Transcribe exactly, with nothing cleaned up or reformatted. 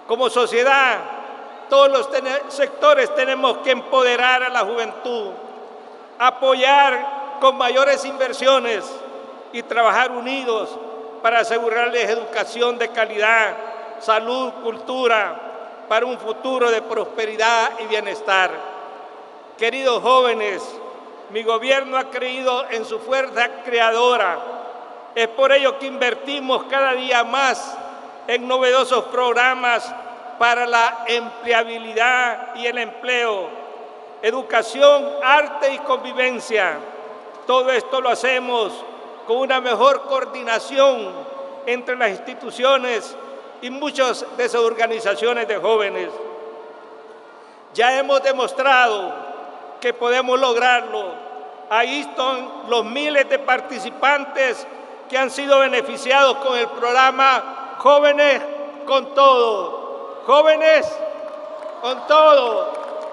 Como sociedad, todos los sectores tenemos que empoderar a la juventud, apoyar con mayores inversiones y trabajar unidos para asegurarles educación de calidad, salud, cultura, para un futuro de prosperidad y bienestar. Queridos jóvenes, mi gobierno ha creído en su fuerza creadora. Es por ello que invertimos cada día más en novedosos programas para la empleabilidad y el empleo, educación, arte y convivencia. Todo esto lo hacemos con una mejor coordinación entre las instituciones y muchas de esas organizaciones de jóvenes. Ya hemos demostrado que podemos lograrlo. Ahí están los miles de participantes que han sido beneficiados con el programa Jóvenes con Todo. Jóvenes con Todo.